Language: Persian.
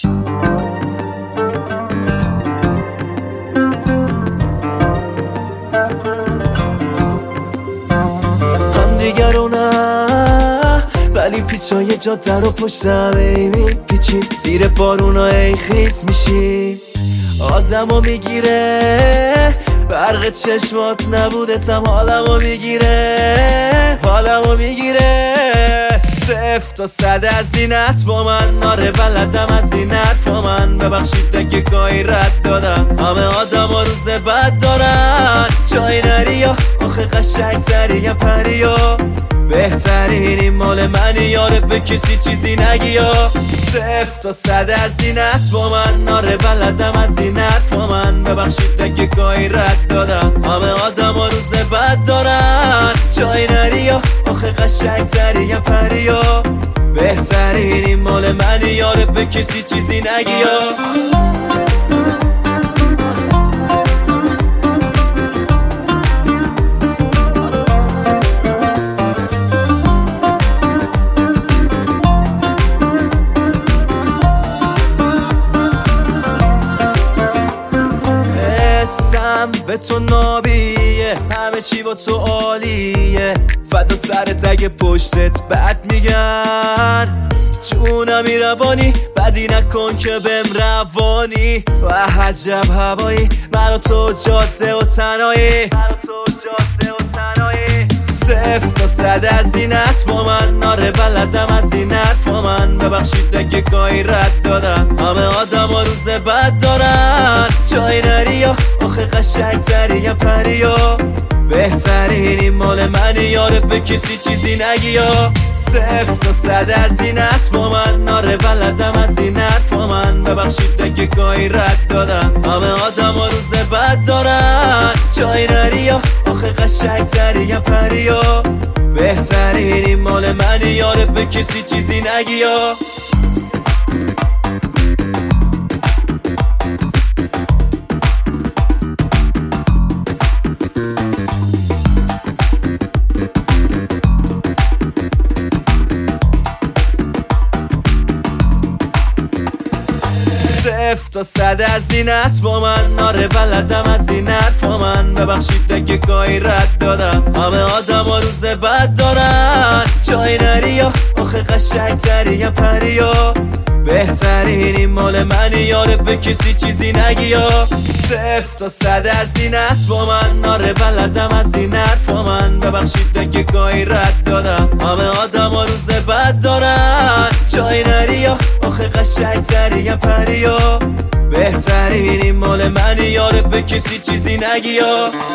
هم دیگر رو نه، ولی پیچای جاده رو پشتم ای میپیچی، زیر بارونا ای خیس میشی، آدمو میگیره برق چشمات، نبودتم حالمو میگیره، حالمو میگیره. 0 تا 100 از اینت با من، ناره بلدم از این حرفا من، ببخشید اگه گاهی رد دادم، همه آدم ها روز بد دارن، جای نری یا آخه قشنگ تری یا پری یا بهترین، این مال منی یاره، به کسی چیزی نگی یا 0 تا 100 از اینت با من، ناره بلدم از این حرفا من، ببخشید اگه گاهی رد دادم، همه آدم ها روز بد دارن، جای نری یا آخه قشنگ تری یا پری یا بهترین، این مال منی یاره، به کسی چیزی نگی یا به تو نابیه، همه چی با تو عالیه، فدا سرت اگه پشتت بد میگن، جونمی روانی بدی نکن که بهم روانی، و عجب هوایی من و تو جاده و تنهایی، 0 تا 100 از اینت با من، ناره بلدم از این حرفا من، ببخشید اگه گاهی رد دادم، همه آدم ها روز بد دارن، جای نری یا آخه قشنگ تری یا پری یا بهترین، این مال منی یاره، به کسی چیزی نگی یا 0 تا 100 از اینت با من، ناره بلدم از این حرفا من، ببخشید اگه گاهی رد دادم، همه آدم ها روز بد دارن، جای نری یا آخه قشنگ تری یا پری یا بهترین، این مال منی یاره، به کسی چیزی نگی یا 0 تا 100 از اینت با من، ناره بلدم از این حرفا من، ببخشید اگه گاهی رد دادم، همه آدم ها روز بد دارن، جای نری یا آخه قشنگ تری یا پری یا بهترین، این مال منی یاره، به کسی چیزی نگی یا 0 تا 100 از اینت با من، ناره بلدم از این حرفا من، ببخشید اگه گاهی رد دادم، همه آدم ها روز بد دارن، جای نری یا آخه قشنگ تری یا پری یا بهترین، این مال منی یاره، به کسی چیزی نگی یا